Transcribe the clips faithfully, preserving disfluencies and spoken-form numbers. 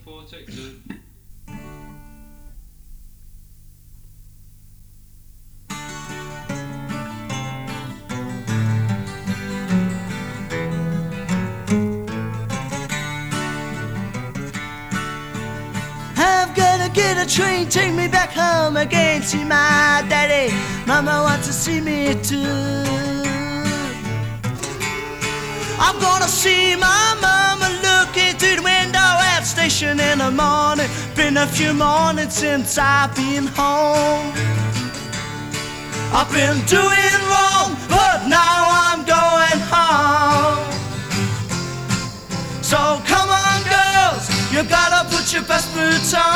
four, take two. I'm gonna get a train, take me back home again, see my daddy. Mama wants to see me too. I'm gonna see my mama looking through the window at the station in the morning. Been a few mornings since I've been home. I've been doing wrong, but now I'm going home. So come on girls, you gotta put your best boots on.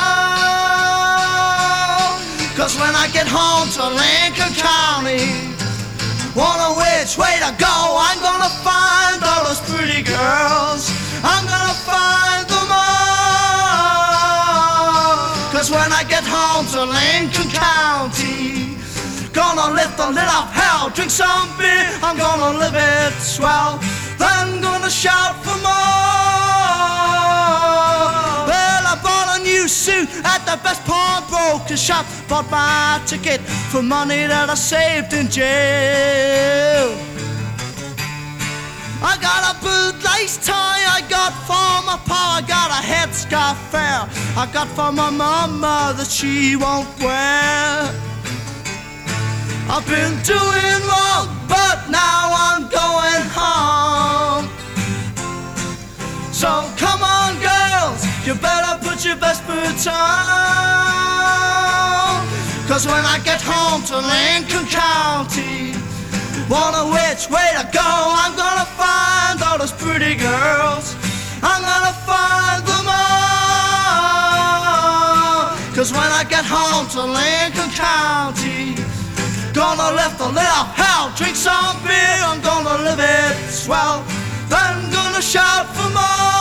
Cause when I get home to Lincoln County, wonder which way to go. I'm gonna find all those pretty girls, I'm gonna find them all. Cause when I get home to Lincoln County, gonna lift the lid off hell, drink some beer, I'm gonna live it swell, then gonna shout for more. Well, I bought a new suit at the best pawnbroker shop, bought my ticket for money that I saved in jail. I got a bootlace tie I got for my pa, I got a headscarf fair I got for my mama that she won't wear. I've been doing wrong, but now I'm going home. So come on girls, you better put your best boots on. Cause when I get home to Lincoln County, wonder which way to go. I'm gonna find all those pretty girls, I'm gonna find them all. Cause when I get home to Lincoln County, gonna lift the lid off hell, drink some beer, I'm gonna live it swell, then gonna shout for more.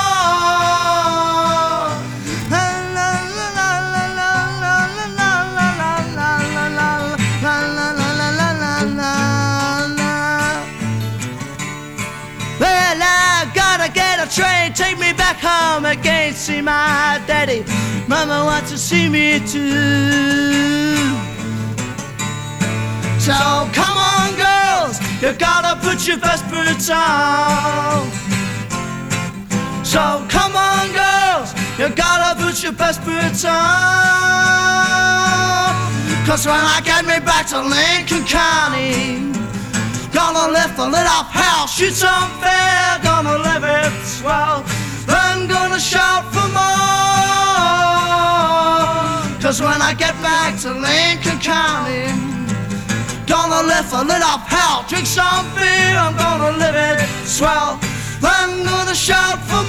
Well, I gotta get a train, take me back home again, see my daddy. Mama wants to see me too. So come on girls, you gotta put your best boots on. So come on girls, you gotta put your best boots on. Cause when I get me back to Lincoln County, gonna lift the lid off hell, shoot some fair, gonna live it swell, then gonna shout for more. Cause when I get back to Lincoln County, gonna lift the lid off hell, drink some beer, I'm gonna live it swell, then gonna shout for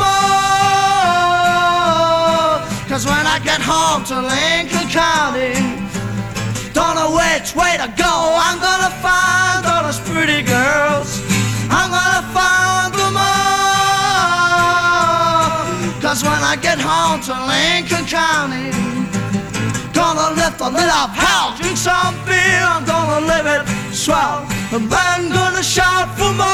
more. Cause when I get home to Lincoln County, don't know which way to go. I'm gonna find all those pretty girls, I'm gonna find them all. Cause when I get home to Lincoln County, gonna lift the lid off hell, drink some beer, I'm gonna live it swell, and then gonna shout for more.